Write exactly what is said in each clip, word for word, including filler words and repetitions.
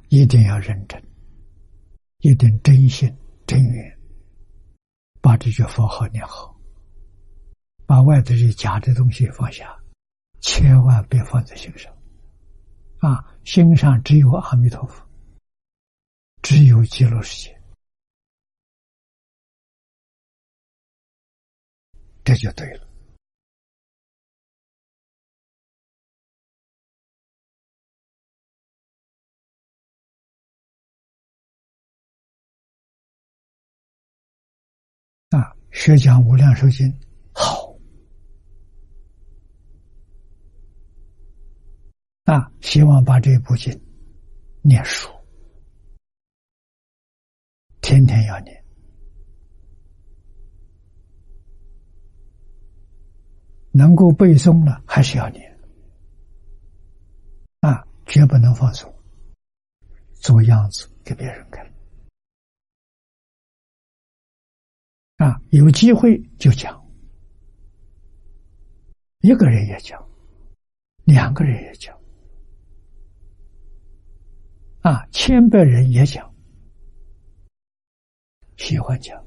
一定要认真，一定真心真愿，把这句佛号念好，把外头这假的东西放下，千万别放在心上啊！心上只有阿弥陀佛，只有极乐世界，这就对了。啊，学讲无量寿经好啊，希望把这部经念熟，天天要念能够背诵了还是要念啊，绝不能放松，做样子给别人看啊，有机会就讲，一个人也讲，两个人也讲啊，千百人也讲，喜欢讲，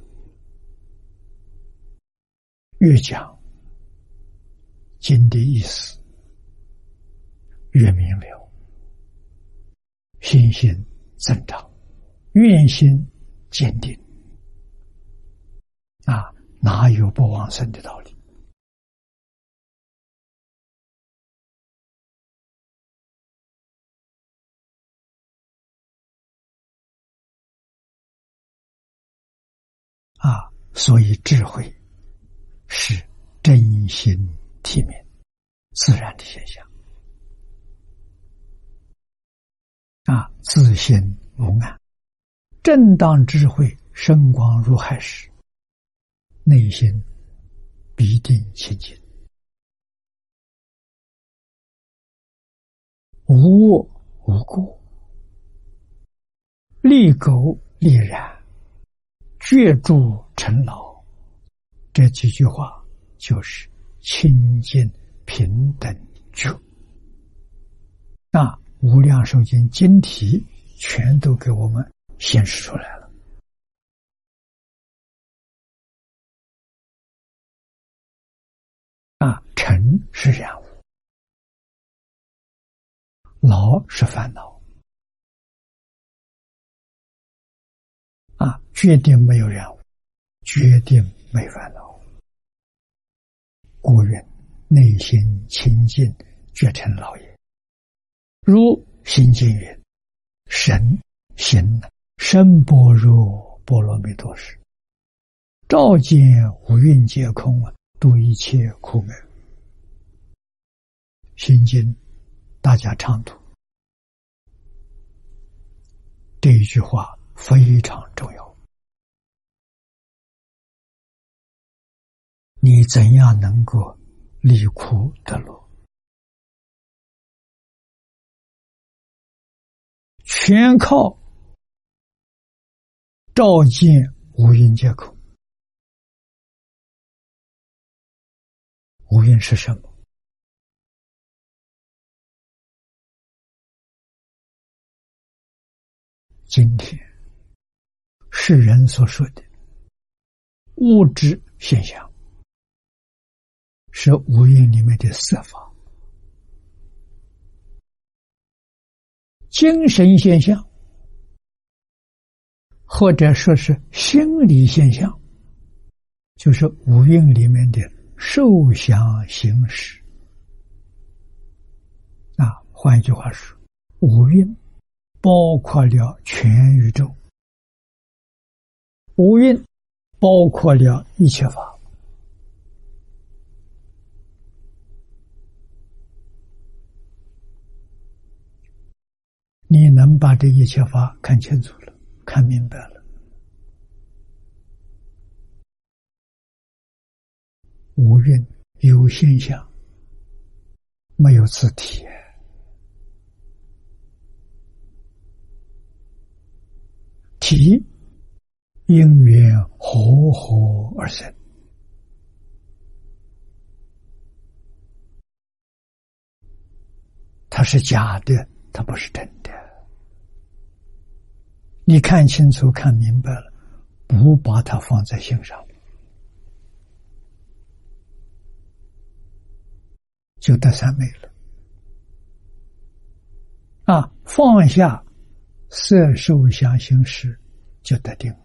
越讲经的意思越明了，信心增长，愿心坚定啊，哪有不往生的道理？啊，所以智慧是真心体面自然的现象啊，自心无暗，正当智慧生光入海时，内心必定清净，无我无过，立苟立然，觉住成老。这几句话就是清净平等觉。那无量寿经经题全都给我们显示出来了。啊，尘是染污，老是烦恼，啊，决定没有染污，决定没烦恼。故云内心清净，觉成老也。如心经云：神行深般若波罗蜜多时，照见五蕴皆空，度一切苦闷。心经大家常读，这一句话非常重要。你怎样能够离苦得乐？全靠照见五蕴皆空。五蕴是什么？今天世人所说的物质现象，是五蕴里面的色法；精神现象，或者说是心理现象，就是五蕴里面的受想行识。啊，换一句话说，五蕴包括了全宇宙，五蕴包括了一切法。你能把这一切法看清楚了，看明白了，五蕴有现象，没有自体。体因缘和合而生，它是假的，它不是真的。 你看清楚、看明白了，不把它放在心上，就得三昧了。啊，放下色受想行识，就得定了。